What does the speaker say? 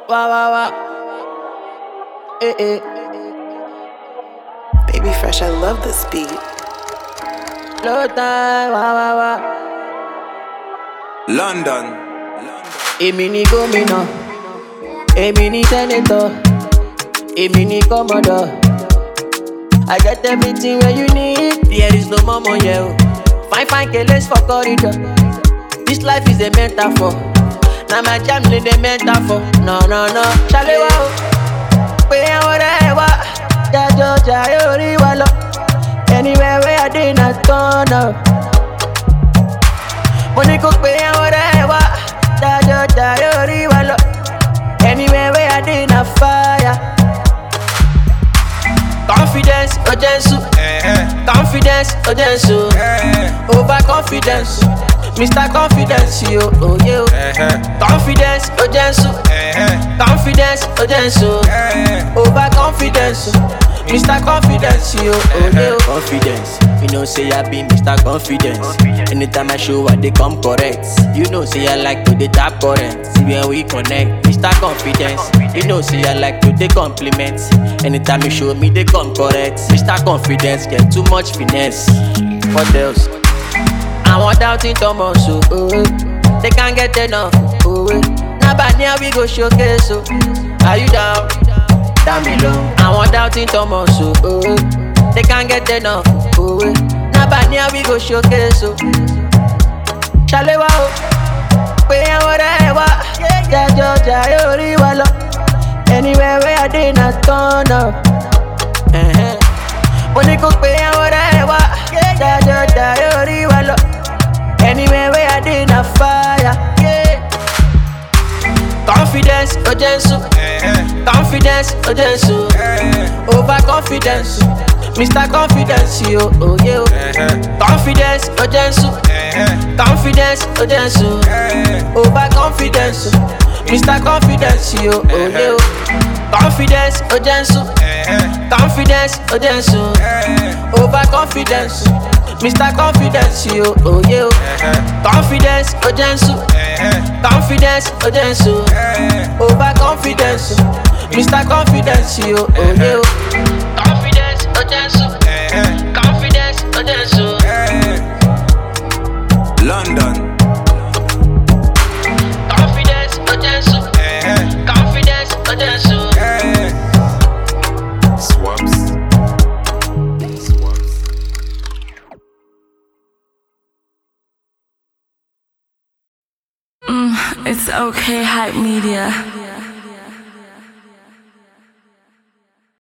Wah wah wah. Baby Fresh, I love this beat. Low time. Wah wah wah. London. Èmi ni gómìnà, èmi ni senator, èmi ni commodore. I get everything where you need. There is no more money, yeah. Fine, fine, keles for corridor. This life is a metaphor. Now my jam need a metaphor. No, no, no. Shalewa o, pe whatever. Jajo jayori walo. Anywhere where I dey na turn up. Money cook pe whatever. Jajo jayori walo. Anywhere where I dey na fire. Confidence, urgency. Confidence, urgency. Overconfidence, Mr. Confidence, yo, oh yo. Confidence, urgency. Confidence, urgency. Overconfidence, Mr. Confidence, yo, oh yo. Confidence, you know say I be Mr. Confidence. Anytime I show I they come correct. You know say I like to dey tap current. See when we connect, Mr. Confidence. You know say I like to dey compliment. Anytime you show me they come correct. Mr. Confidence get too much finesse. What else? I want out in Thomas, oh, they can't get enough, oh, now by now we go showcase, so are you down? Down below. I want out in Thomas, oh, they can't get enough, oh, now by now we go showcase, so Shalewa, oh, pay whatever, Jajo jayori walo. Anywhere where I dey na turn up. Money cook pay whatever, Jajo jayori walo. Anywhere where I dey na fire. Confidence, urgency. Confidence, urgency. Overconfidence, Mr. Confidence, yo, oh yo. Confidence, urgency. Confidence, urgency. Overconfidence, Mr. Confidence, yo, oh yo. Confidence, urgency. Confidence, urgency. Overconfidence, Mr. Confidence, yo, oh yo. Confidence, urgency. Confidence, urgency. Overconfidence, Mr. Confidence, yo, oh yo. Confidence, urgency. Confidence, urgency. London. Confidence, urgency. Confidence, urgency. Swaps. It's okay, hype media.